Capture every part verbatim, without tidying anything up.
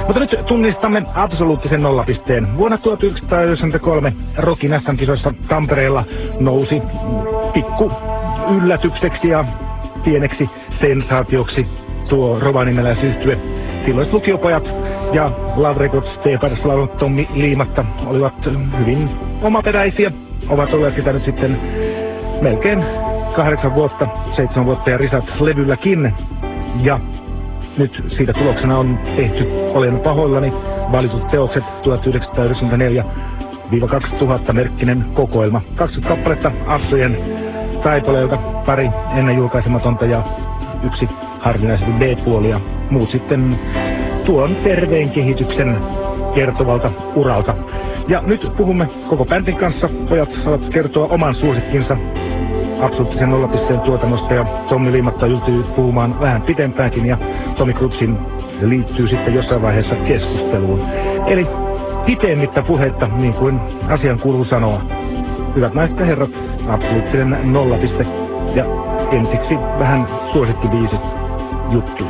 Mutta nyt tunnistamme absoluuttisen nollapisteen. Vuonna tuhatyhdeksänsataayhdeksänkymmentäkolme Rockin äs äm-kisoissa Tampereella nousi pikku yllätykseksi ja pieneksi sensaatioksi tuo rovaniemeläisyhtye. Silloiset lukiopojat ja Love Records teepaidassa laulanut Tommi Liimatta olivat hyvin omaperäisiä. Ovat olleet sitä nyt sitten melkein kahdeksan vuotta, seitsemän vuotta ja risat levylläkin. Ja nyt siitä tuloksena on tehty Olen pahoillani valitut teokset tuhatyhdeksänsataayhdeksänkymmentäneljä kaksituhatta merkkinen kokoelma. kaksikymmentä kappaletta Assojen taipaleelta, pari ennen julkaisematonta ja yksi harvinaisesti B-puoli ja muut sitten tuon terveen kehityksen kertovalta uralta. Ja nyt puhumme koko bändin kanssa. Pojat saavat kertoa oman suosikkinsa absoluuttisen nollapisteen tuotannosta ja Tommi Liimatta yltyy puhumaan vähän pitempäänkin ja Tommy Crutchin liittyy sitten jossain vaiheessa keskusteluun. Eli pitemmittä puhetta, niin kuin asian kuuluu sanoa. Hyvät naiset ja herrat, absoluuttinen nollapiste ja ensiksi vähän suosikkibiisit juttuja.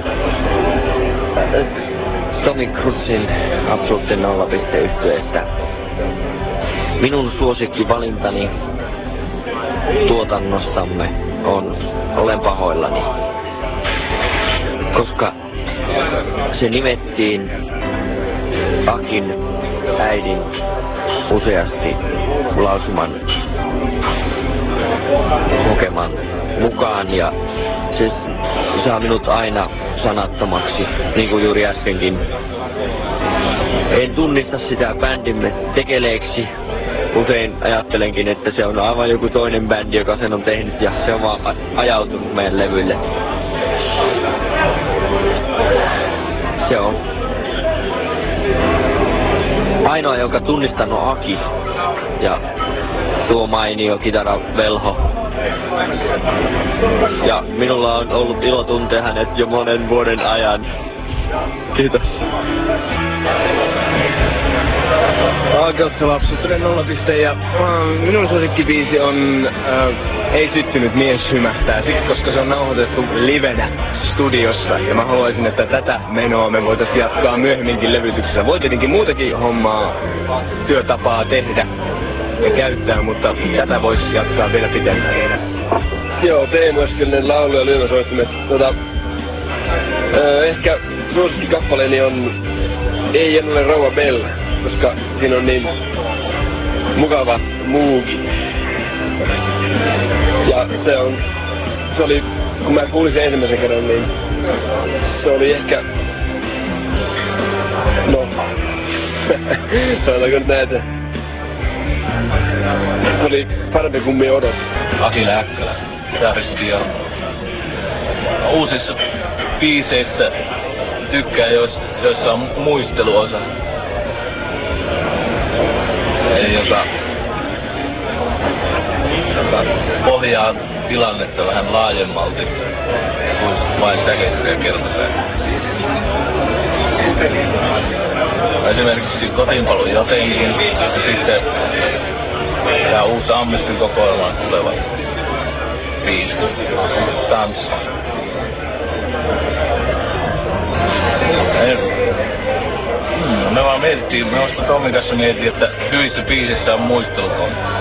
Tommy Crutchin absoluuttinen nollapiste -yhtyeestä. Minun suosikkivalintani tuotannostamme on Olen pahoillani, koska se nimettiin Akin äidin useasti lausuman kokeman mukaan ja se saa minut aina sanattomaksi, niin kuin juuri äskenkin. En tunnista sitä bändimme tekeleeksi. Usein ajattelenkin, että se on aivan joku toinen bändi, joka sen on tehnyt ja se on vaan ajautunut meidän levylle. Se on ainoa, joka tunnistan on Aki ja tuo mainio kitaravelho. Ja minulla on ollut ilo tuntea hänet jo monen vuoden ajan. Kiitos. Aakelsala absoluuttinen nollapiste ja äh, minun suosikkibiisi on äh, Ei syttynyt mies hymähtää, siksi koska se on nauhoitettu livenä studiossa ja mä haluaisin, että tätä menoa me voitaisiin jatkaa myöhemminkin levytyksessä. Voi tietenkin muutakin hommaa, työtapaa tehdä ja käyttää, mutta tätä voisi jatkaa vielä pitempään. Joo, Teemu Eskelinen laulu ja lyömäsoittimet. Tota, äh, ehkä suosikkikappaleeni on Ei en ole Rauha Bell, koska siinä on niin mukava muugi. Ja se on, se oli, kun mä kuulin sen ensimmäisen kerran, niin se oli ehkä, no, sanotaanko nyt näitä, se oli parempi kuin minä odot. Aki Läkkälä, kitaristi ja uusissa biiseissä tykkää, joissa on muisteluosa. Eli joka, joka pohjaa tilannetta vähän laajemmalti kuin vain säkeistöjä kertosäin. Esimerkiksi Kotiinpaluu jotenkin, ja sitten tämä uusi Ammistin kokoelmaan tuleva biisi, Tanssi. Hmm, me vaan mietittiin, me vasta Tomin kanssa mietin, että hyvissä biisissä on muistelukontti.